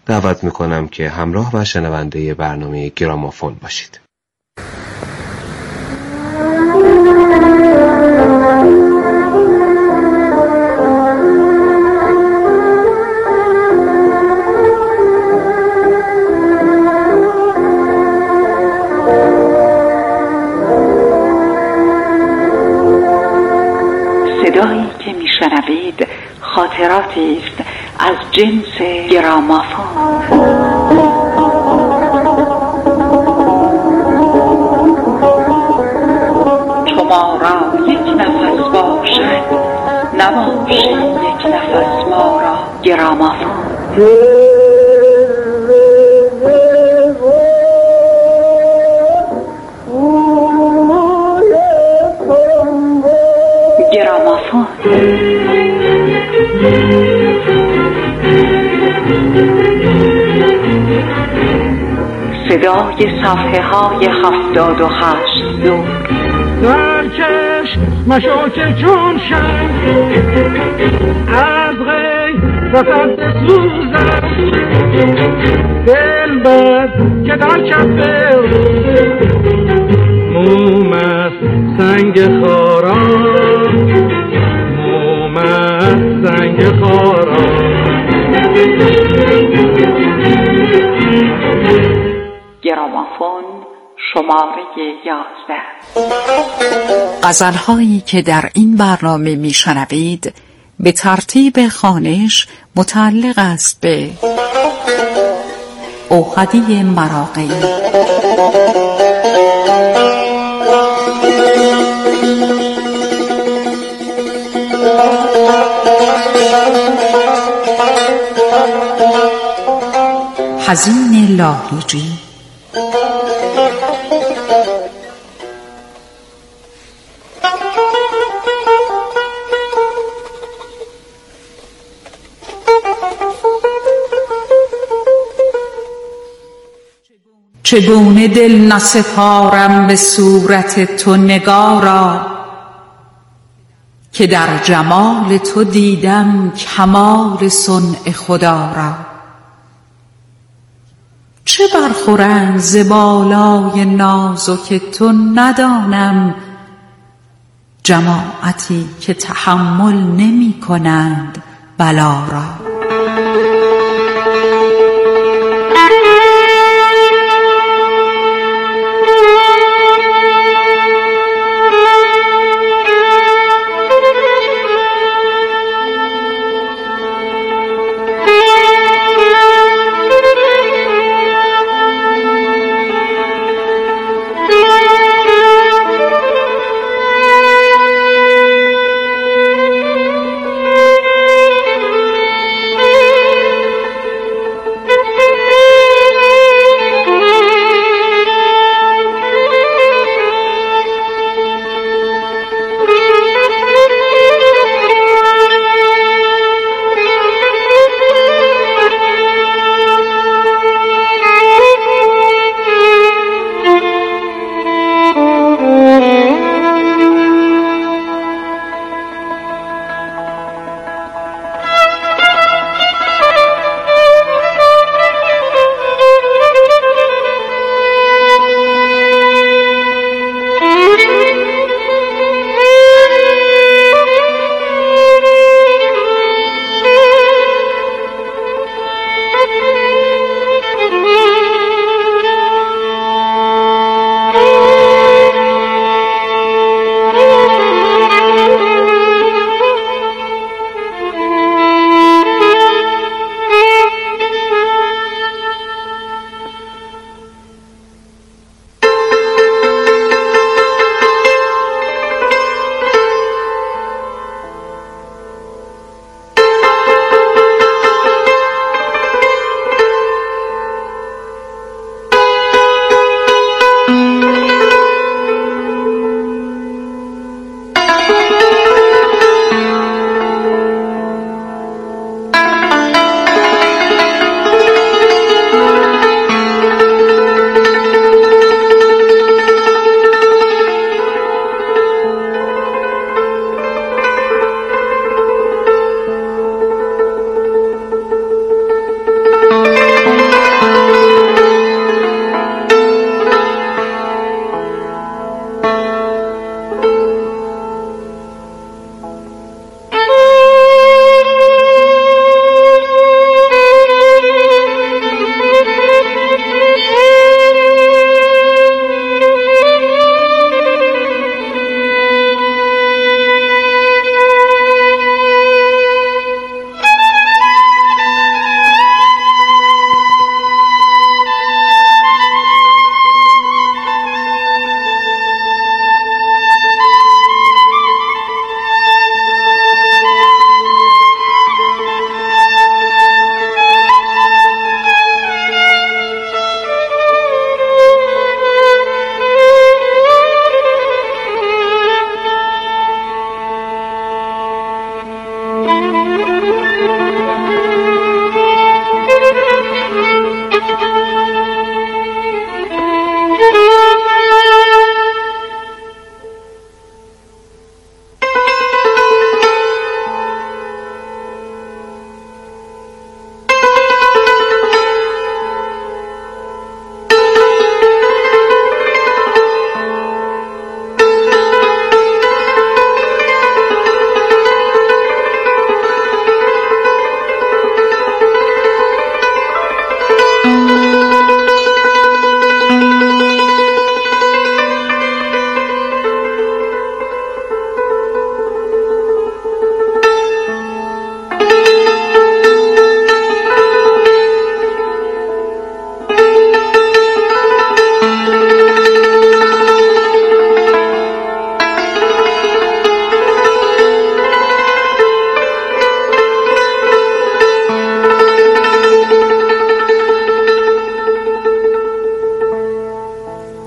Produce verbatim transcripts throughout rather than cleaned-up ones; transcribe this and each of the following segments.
دعوت میکنم که همراه و شنونده برنامه گرامافون باشید. صدایی که میشنوید خاطراتی است از جنس گرامافون. شما را یک نفس باشد، نباشی یک نفس ما را گرامافون. گرامافون. صدای صفحه های هفتاد و هشت دور. در چشم مشو که چون شم از غی وطن بسوزم، دل بر که در کفه موم از سنگ خاران، موم از سنگ خاران. گرامافون شماره یازده. غزل‌هایی که در این برنامه میشنوید به ترتیب خوانش متعلق است به اوحدی مراغی، حزین لاهیجی، چگونه دل نسپارم به صورت تو نگارا، که در جمال تو دیدم کمال صنع خدا را. چه برخورند ز بالای نازک تو ندانم، جماعتی که تحمل نمی کنند بلا را.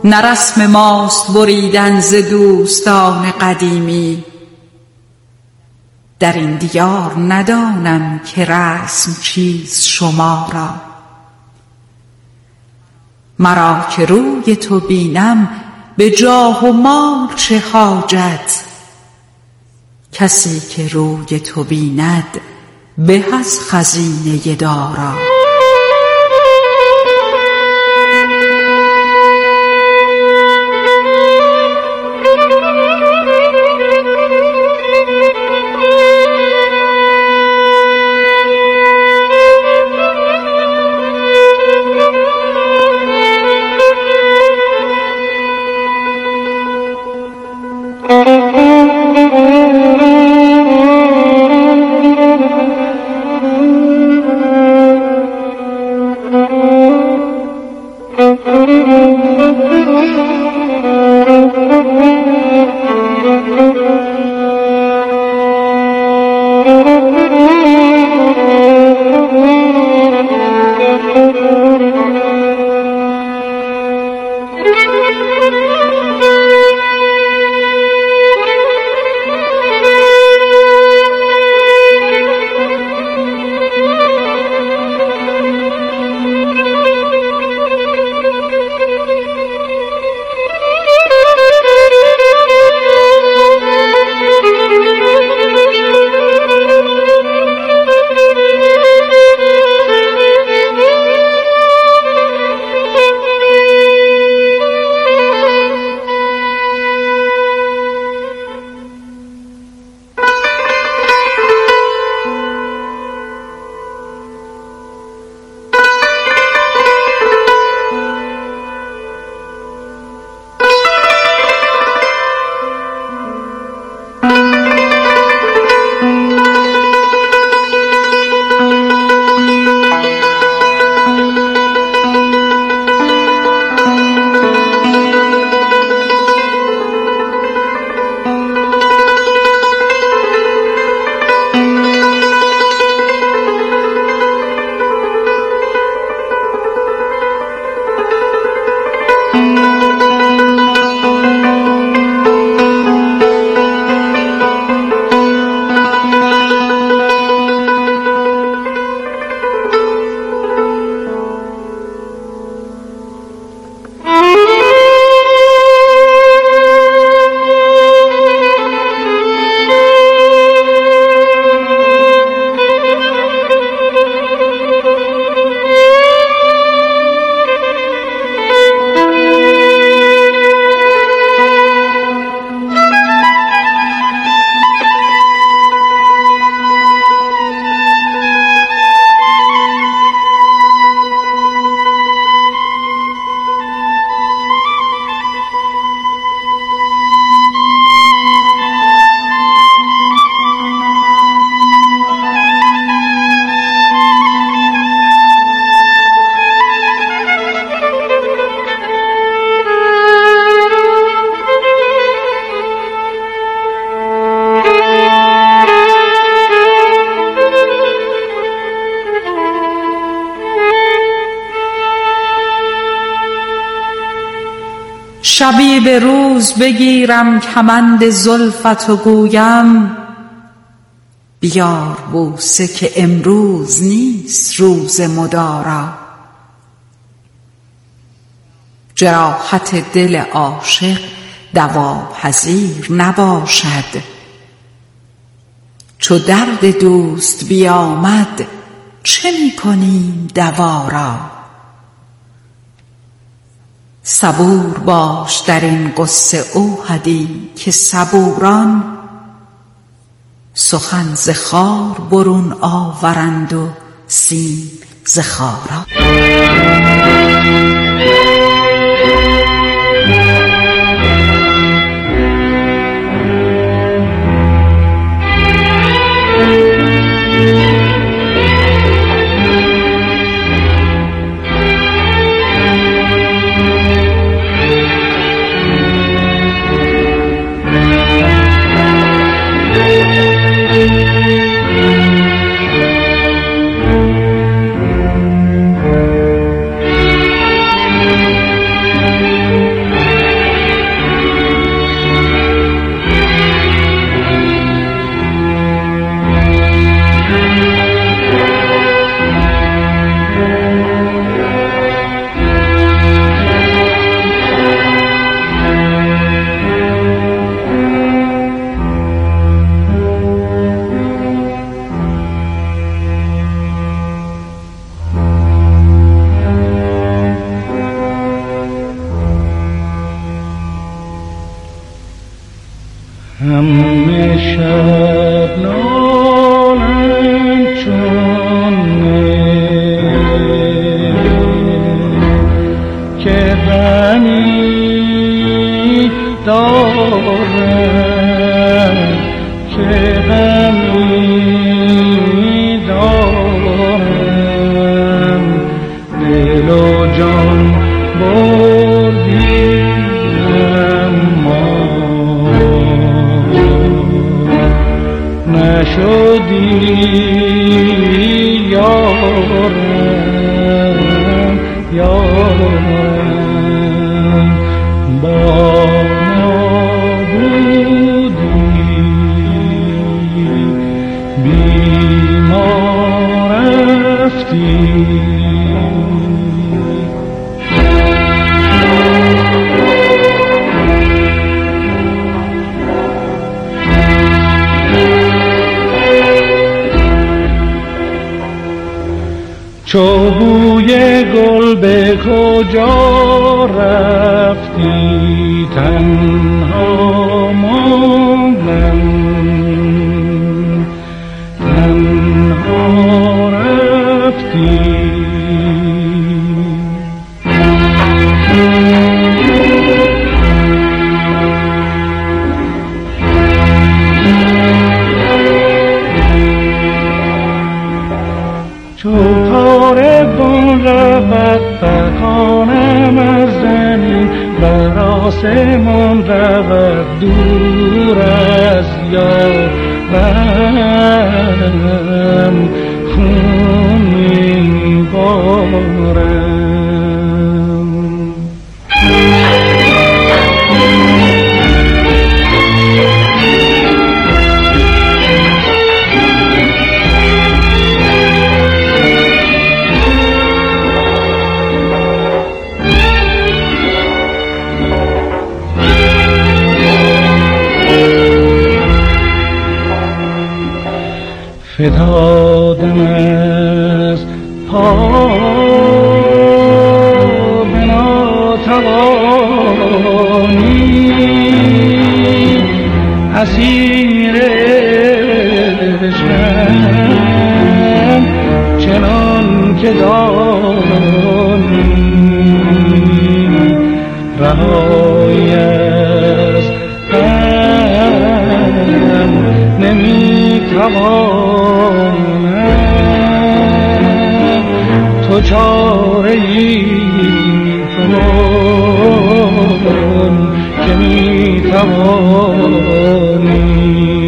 نه رسم ماست بریدن ز دوستان قدیمی. در این دیار ندانم که رسم چیست شما را. مرا که روی تو بینم به جاه و مال چه حاجت. کسی که روی تو بیند به از خزینه دارا. شبی به روز بگیرم کمند زلفت و گویم بیار بوسه که امروز نیست روز مدارا. جراحت دل عاشق دواپذیر نباشد، چو درد دوست بیامد چه می کنیم دوا را. صبور باش در این قصه اوحدی که صبوران سخن ز خار برون آورند و سیم ز خارا. شب نالم چون که غمی دارم که غمی دارم دل و جان بردی اما نشدی یارم یارم با نابودی بیمار رفتی چو بوی گل به کجا رفتی تنها ماندم تنها رفتی چو کاروان رود فغانم از زمین بر آسمان رود دور از یارم خون میبارم فتادم از پا به ناتوانی اسیر عشقم چنان که دانی رهایی از غم نمیتوانم تو چاره ای کن که میتوانی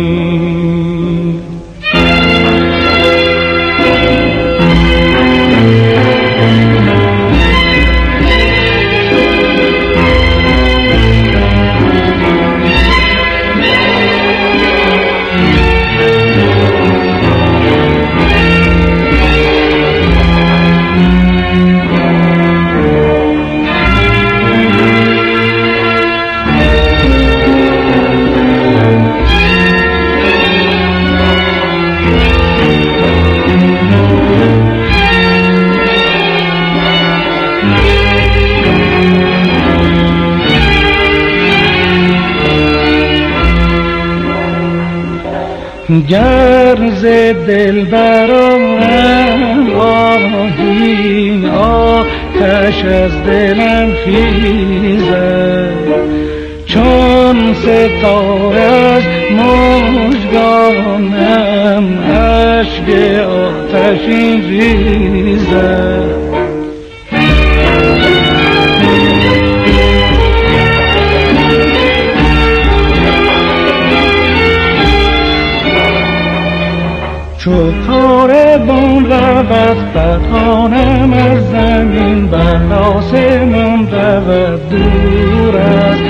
گر ز دل برآرم آهی آتش از دلم خیزد چون ستاره از مژگانم اشک آتشین ریزد چو کاروان رود فغانم از زمین بر آسمان رود دور از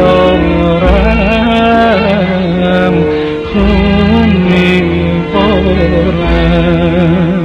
یارم خون میبارم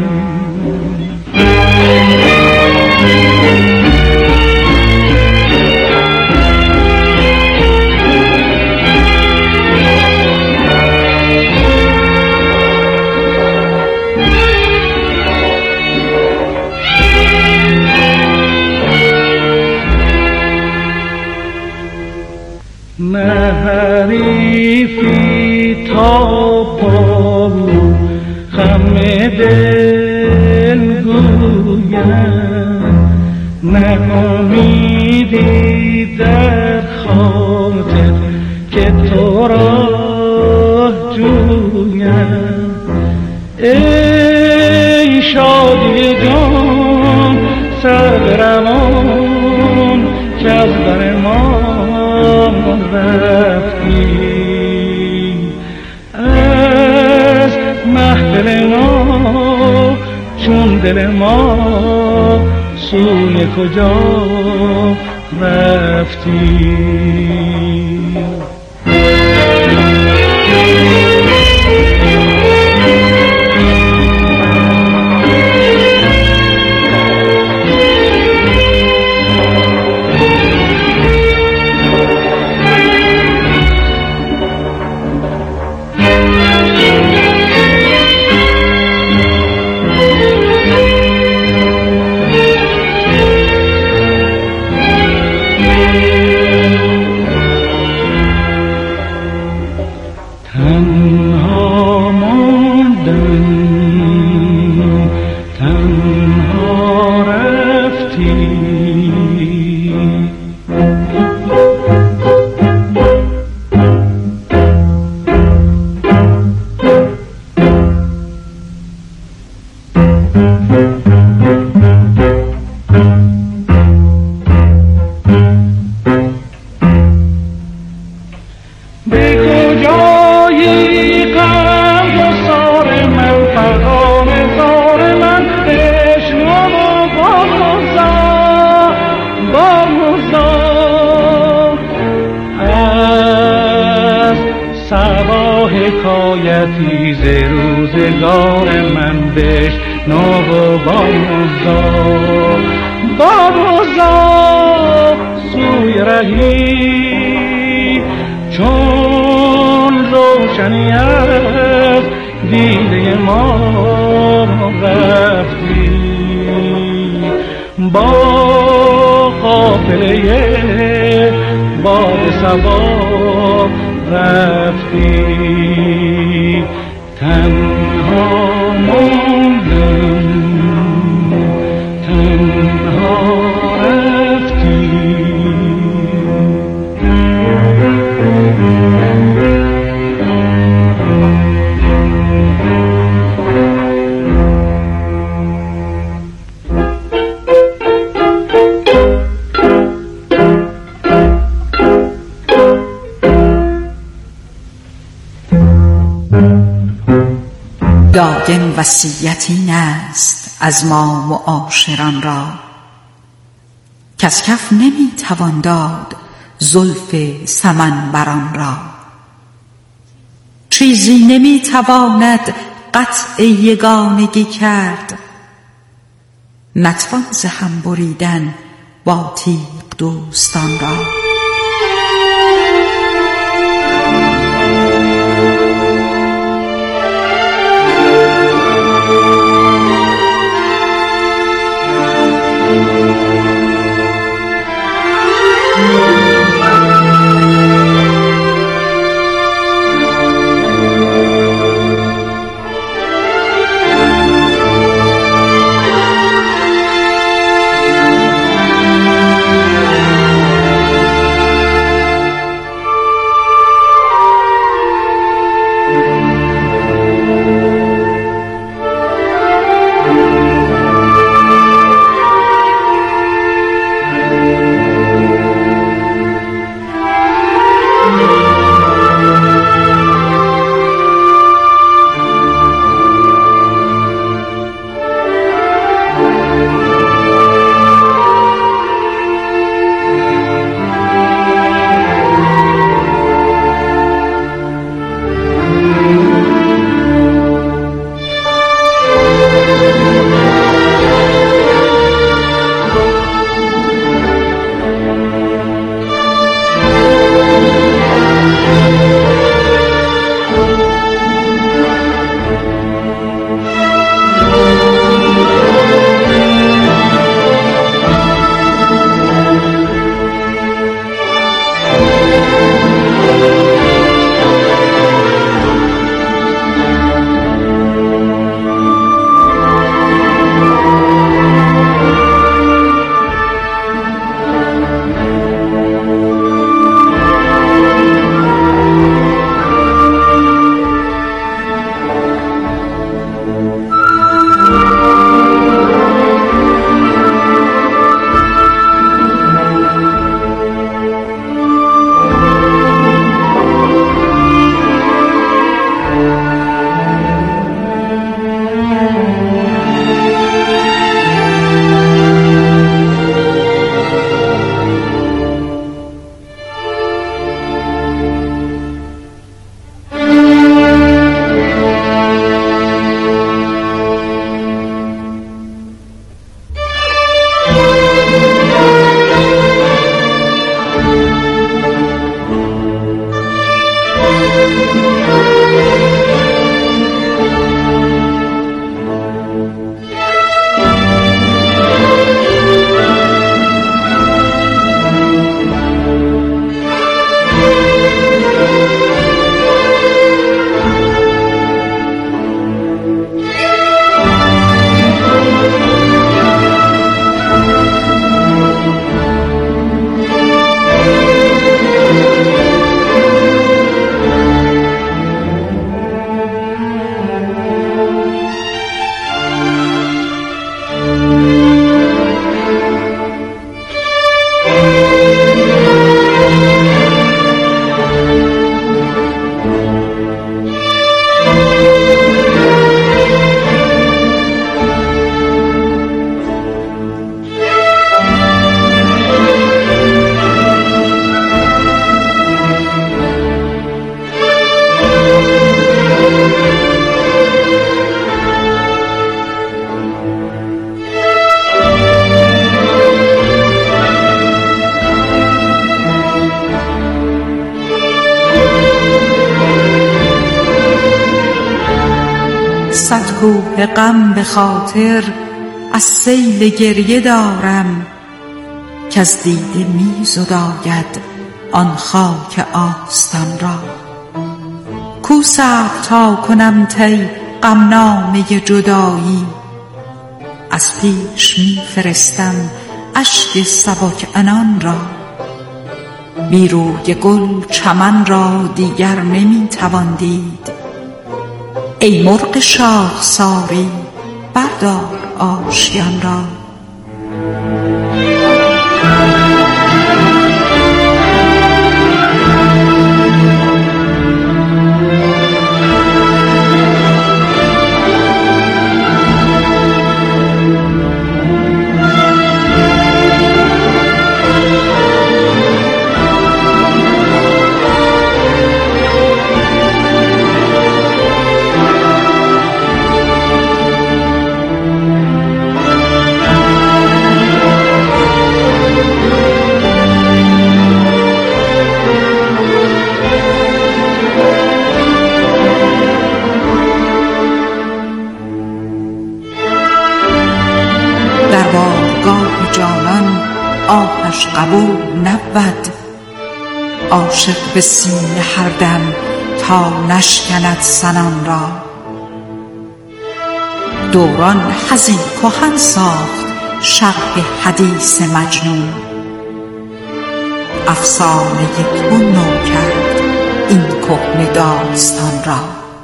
نه حریفی تا پا غم دل گویم، نه امیدی در خاطر که تو را جویم. ای شادی جان سرگرمان که از بر ما رفتی، از محفل ما چون دل ما سوی کجا رفتی. تنها ماندم، تنها رفتی، به کجایی غمگسار من، فغان زار من بشنو و باموزا باموزا. از صبا حکایتی ز روزگار من بشنو و باموزا باموزا. سوی رهی چون روشنی از دیده ما رفتی، با قافله باد صبا رفتی. تنها موندم، تنها رفتی. دایم وصیت این است از ما معاشران را، کز کف نمی توان داد زلف سمن بران را. چیزی نمی تواند قطع یگانگی کرد، نتوان ز هم بریدن با تیغ دوستان را. کوه غم به خاطر از سیل گریه دارم، که از دیده می زداید آن خاک آستان را. کو صبر تا کنم طی غمنامه جدایی، از پیش می فرستم اشک سبک عنان را. بی روی گل چمن را دیگر نمی توان دید، ای مرغ شاخساری بردار آشیان را. در بارگاه جانان آهش قبول نبود، عاشق به سینه هر دم تا نشکند سنان را. دوران حزین کهن ساخت شرح حدیث مجنون، افسانه تو نو کرد این کهنه داستان را.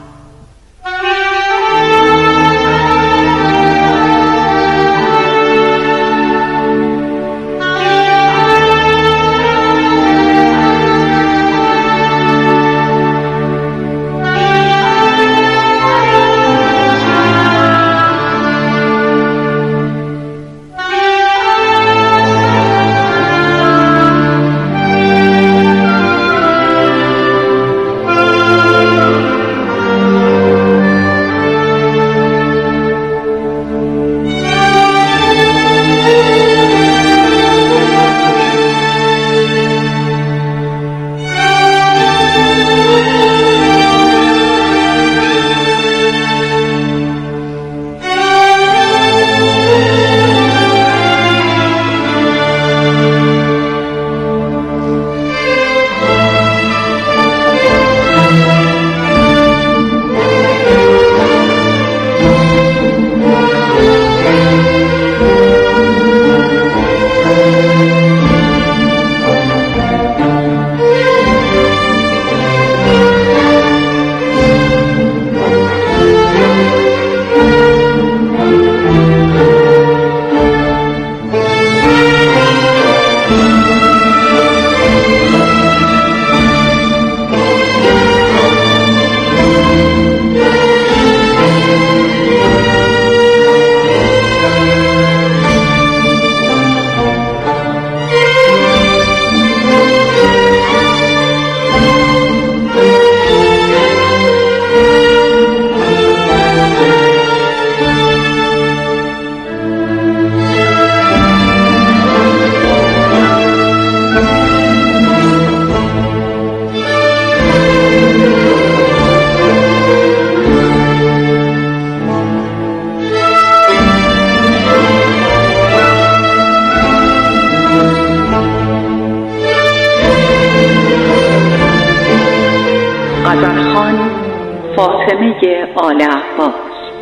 فاطمه آل عباس.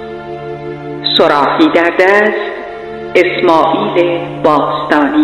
صراحی در دست اسماعیل باستانی.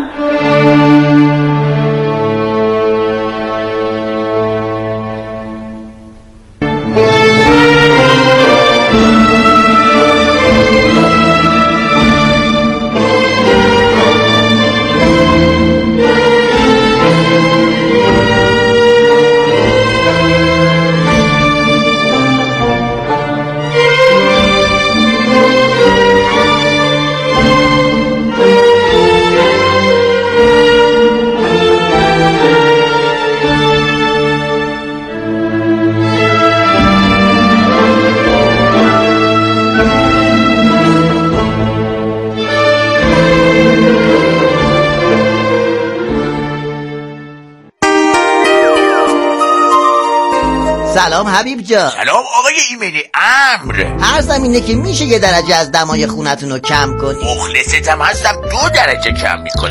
سلام حبیب جان. سلام آقای ایمنی امر. عرضم اینه که میشه یه درجه از دمای خونتون رو کم کنی؟ مخلصتم هستم، دو درجه کم میکنم.